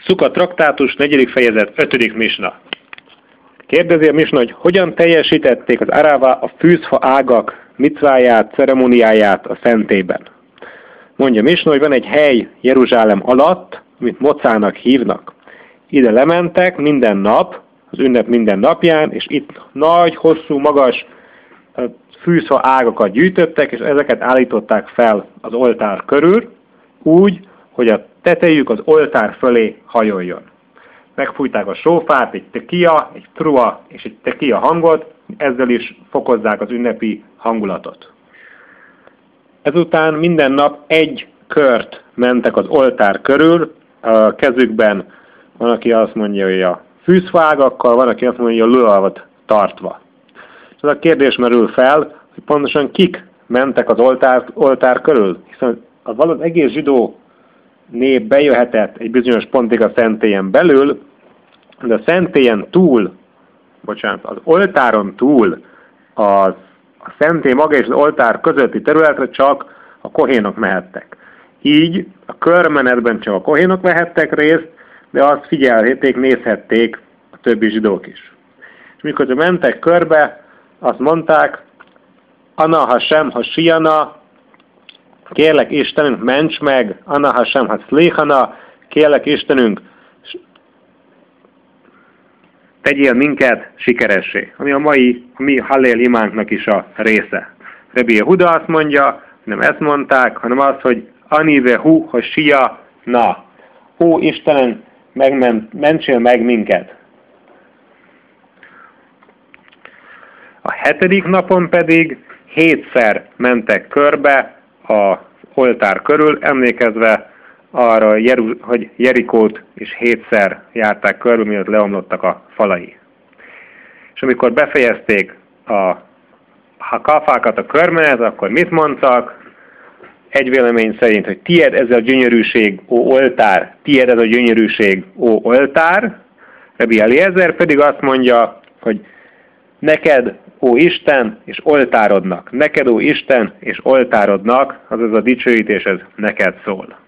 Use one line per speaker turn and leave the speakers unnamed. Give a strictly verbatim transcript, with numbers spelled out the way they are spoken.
Szuka traktátus, negyedik fejezet, ötödik misna. Kérdezi a misna, hogy hogyan teljesítették az árává a fűzfa ágak micváját, ceremóniáját a szentében. Mondja misna, hogy van egy hely Jeruzsálem alatt, amit Mocának hívnak. Ide lementek minden nap, az ünnep minden napján, és itt nagy, hosszú, magas fűzfa ágakat gyűjtöttek, és ezeket állították fel az oltár körül, úgy, hogy a tetejük az oltár fölé hajoljon. Megfújták a sófát, egy tekia, egy trua és egy tekia hangot, ezzel is fokozzák az ünnepi hangulatot. Ezután minden nap egy kört mentek az oltár körül, a kezükben van, aki azt mondja, hogy a fűzfaágakkal, van, aki azt mondja, hogy a lulavat tartva. És ez a kérdés merül fel, hogy pontosan kik mentek az oltár, oltár körül, hiszen az, az egész zsidó nép bejöhetett egy bizonyos pontig a szentélyen belül, de a szentélyen túl, bocsánat, az oltáron túl, az, a szentély maga és az oltár közötti területre csak a kohénok mehettek. Így a körmenetben csak a kohénok vehettek részt, de azt figyelhették, nézhették a többi zsidók is. És mikor mentek körbe, azt mondták, Ana Hashem Hasiana, kérlek Istenünk, ments meg, Ana Hashem Hatzlichana, kérlek Istenünk, tegyél minket sikeressé, ami a mai, a mi Hallél imánknak is a része. Rebbi Yehuda azt mondja, nem ezt mondták, hanem azt, hogy Anive hu Hasia na. Ó Istenem, mentsél meg minket. A hetedik napon pedig hétszer mentek körbe az oltár körül, emlékezve arra, hogy Jerikót is hétszer járták körül, miatt leomlottak a falai. És amikor befejezték a kafákat, a körmenet, akkor mit mondtak? Egy vélemény szerint, hogy tied ez a gyönyörűség, ó oltár, tied ez a gyönyörűség, ó oltár. Rebbi Eliezer pedig azt mondja, hogy neked, ó Isten, és oltárodnak. Neked, ó Isten, és oltárodnak, azaz a dicsőítés, ez neked szól.